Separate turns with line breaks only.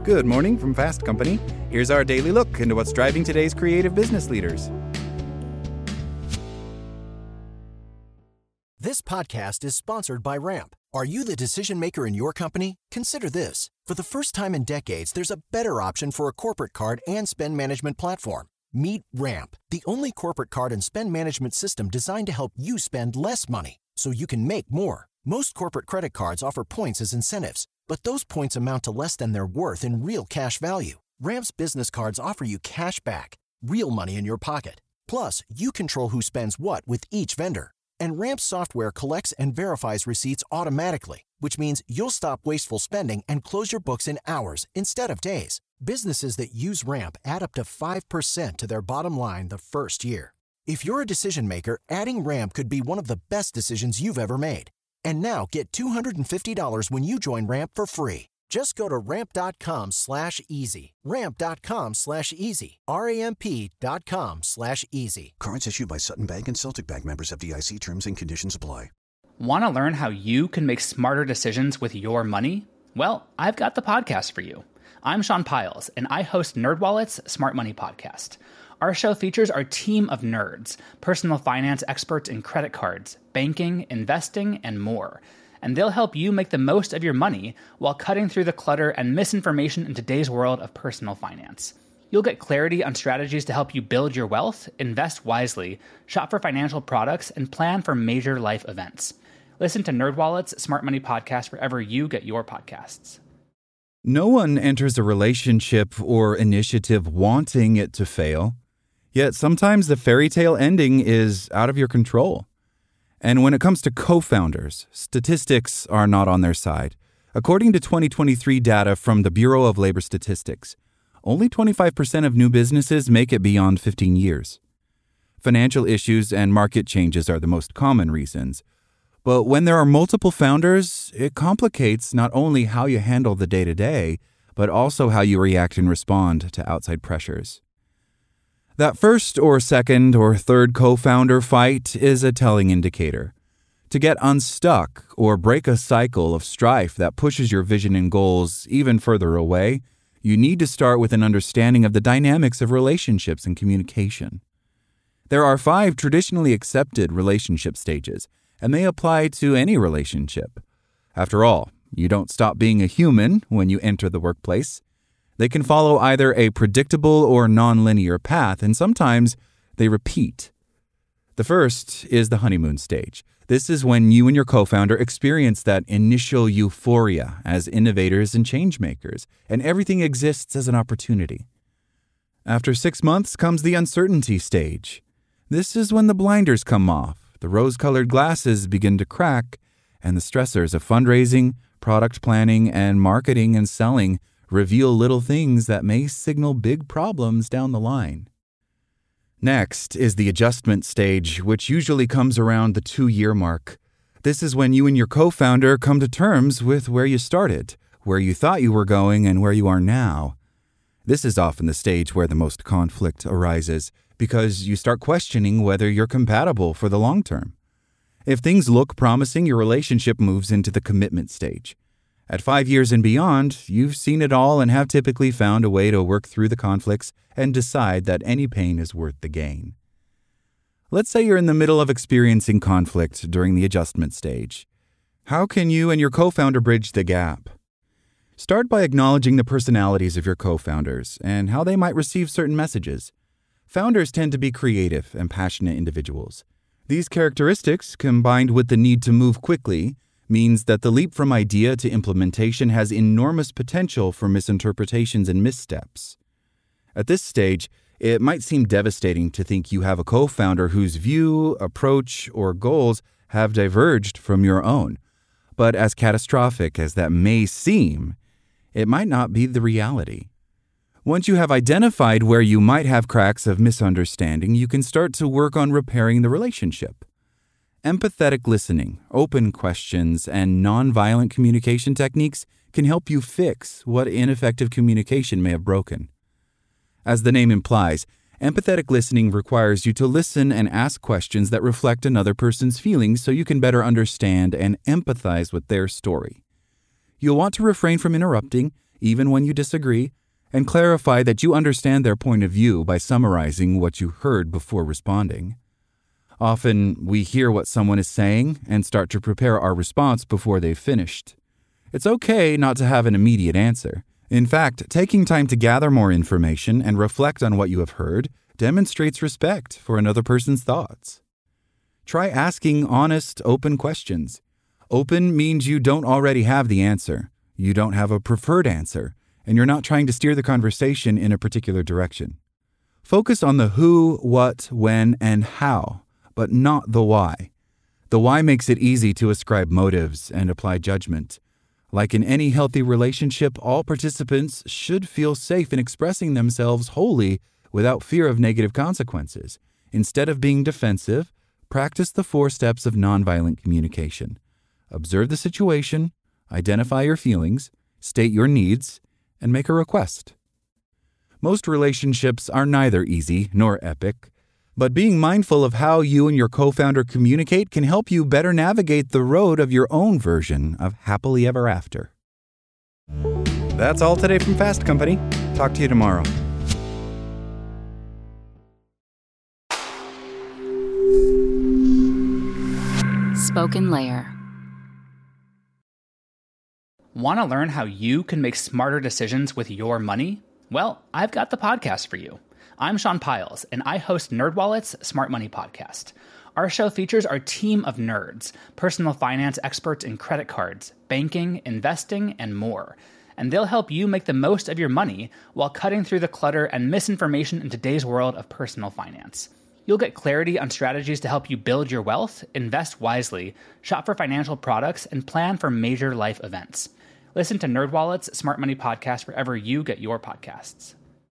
Good morning from Fast Company. Here's our daily look into what's driving today's creative business leaders.
This podcast is sponsored by Ramp. Are you the decision maker in your company? Consider this. For the first time in decades, there's a better option for a corporate card and spend management platform. Meet Ramp, the only corporate card and spend management system designed to help you spend less money so you can make more. Most corporate credit cards offer points as incentives, but those points amount to less than their worth in real cash value. Ramp's business cards offer you cash back, real money in your pocket. Plus, you control who spends what with each vendor. And Ramp software collects and verifies receipts automatically, which means you'll stop wasteful spending and close your books in hours instead of days. Businesses that use Ramp add up to 5% to their bottom line the first year. If you're a decision maker, adding Ramp could be one of the best decisions you've ever made. And now get $250 when you join Ramp for free. Just go to ramp.com/easy. Ramp.com/easy. RAMP.com/easy.
Cards issued by Sutton Bank and Celtic Bank, members FDIC. Terms and conditions apply.
Want to learn how you can make smarter decisions with your money? Well, I've got the podcast for you. I'm Sean Piles, and I host NerdWallet's Smart Money Podcast. Our show features our team of nerds, personal finance experts in credit cards, banking, investing, and more. And they'll help you make the most of your money while cutting through the clutter and misinformation in today's world of personal finance. You'll get clarity on strategies to help you build your wealth, invest wisely, shop for financial products, and plan for major life events. Listen to NerdWallet's Smart Money Podcast wherever you get your podcasts.
No one enters a relationship or initiative wanting it to fail. Yet sometimes the fairy tale ending is out of your control. And when it comes to co-founders, statistics are not on their side. According to 2023 data from the Bureau of Labor Statistics, only 25% of new businesses make it beyond 15 years. Financial issues and market changes are the most common reasons. But when there are multiple founders, it complicates not only how you handle the day-to-day, but also how you react and respond to outside pressures. That first or second or third co-founder fight is a telling indicator. To get unstuck or break a cycle of strife that pushes your vision and goals even further away, you need to start with an understanding of the dynamics of relationships and communication. There are 5 traditionally accepted relationship stages, and they apply to any relationship. After all, you don't stop being a human when you enter the workplace. They can follow either a predictable or nonlinear path, and sometimes they repeat. The first is the honeymoon stage. This is when you and your co-founder experience that initial euphoria as innovators and change makers, and everything exists as an opportunity. After 6 months comes the uncertainty stage. This is when the blinders come off, the rose-colored glasses begin to crack, and the stressors of fundraising, product planning, and marketing and selling reveal little things that may signal big problems down the line. Next is the adjustment stage, which usually comes around the 2-year mark. This is when you and your co-founder come to terms with where you started, where you thought you were going, and where you are now. This is often the stage where the most conflict arises, because you start questioning whether you're compatible for the long term. If things look promising, your relationship moves into the commitment stage. At 5 years and beyond, you've seen it all and have typically found a way to work through the conflicts and decide that any pain is worth the gain. Let's say you're in the middle of experiencing conflict during the adjustment stage. How can you and your co-founder bridge the gap? Start by acknowledging the personalities of your co-founders and how they might receive certain messages. Founders tend to be creative and passionate individuals. These characteristics, combined with the need to move quickly, means that the leap from idea to implementation has enormous potential for misinterpretations and missteps. At this stage, it might seem devastating to think you have a co-founder whose view, approach, or goals have diverged from your own. But as catastrophic as that may seem, it might not be the reality. Once you have identified where you might have cracks of misunderstanding, you can start to work on repairing the relationship. Empathetic listening, open questions, and nonviolent communication techniques can help you fix what ineffective communication may have broken. As the name implies, empathetic listening requires you to listen and ask questions that reflect another person's feelings so you can better understand and empathize with their story. You'll want to refrain from interrupting, even when you disagree, and clarify that you understand their point of view by summarizing what you heard before responding. Often, we hear what someone is saying and start to prepare our response before they've finished. It's okay not to have an immediate answer. In fact, taking time to gather more information and reflect on what you have heard demonstrates respect for another person's thoughts. Try asking honest, open questions. Open means you don't already have the answer, you don't have a preferred answer, and you're not trying to steer the conversation in a particular direction. Focus on the who, what, when, and how, but not the why. The why makes it easy to ascribe motives and apply judgment. Like in any healthy relationship, all participants should feel safe in expressing themselves wholly without fear of negative consequences. Instead of being defensive, practice the 4 steps of nonviolent communication. Observe the situation, identify your feelings, state your needs, and make a request. Most relationships are neither easy nor epic, but being mindful of how you and your co-founder communicate can help you better navigate the road of your own version of happily ever after. That's all today from Fast Company. Talk to you tomorrow.
Spoken Layer.
Want to learn how you can make smarter decisions with your money? Well, I've got the podcast for you. I'm Sean Piles, and I host NerdWallet's Smart Money Podcast. Our show features our team of nerds, personal finance experts in credit cards, banking, investing, and more. And they'll help you make the most of your money while cutting through the clutter and misinformation in today's world of personal finance. You'll get clarity on strategies to help you build your wealth, invest wisely, shop for financial products, and plan for major life events. Listen to NerdWallet's Smart Money Podcast wherever you get your podcasts.